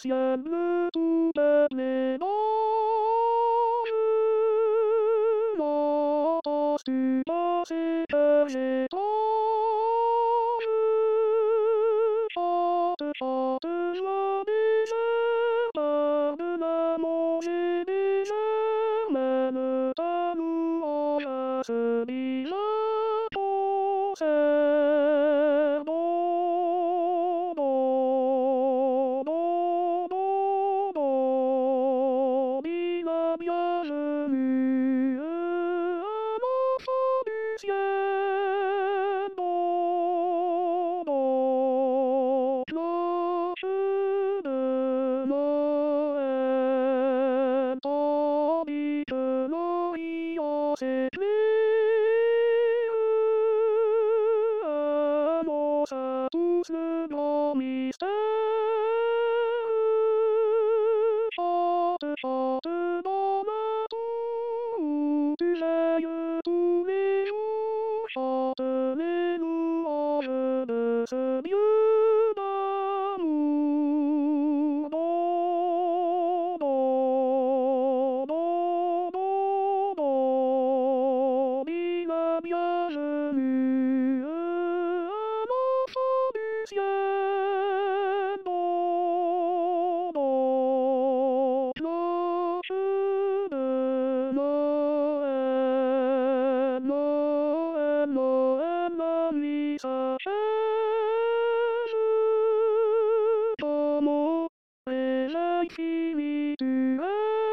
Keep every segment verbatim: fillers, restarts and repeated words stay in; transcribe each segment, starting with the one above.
ciel bleu tout peuplé d'anges. L'entends-tu passer cœurs étranges? Chante, chante, joie désert, par de la manger désert, mène ta louange à ce bizarre concert. Don, don, don, don, don, dis la bienvenue à l'enfant du ciel. Don, don, cloche de Noël, tandis que l'Orient s'éclaire, annonce à tous le grand mystère. Chante, chante dans la tour où tu veilles tous les jours, chante les louanges de ce Dieu d'amour. Don, don, don, don, don, dis la bienvenue à l'enfant du ciel. Don, don, cloche de Noël, Noël, Noël, la nuit s'achève. Comme au réveil spirituel,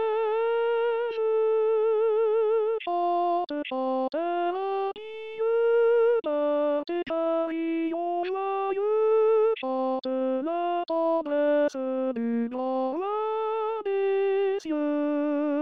chante, chante, adieu, par tes carillons joyeux, chante la tendresse du grand roi des cieux.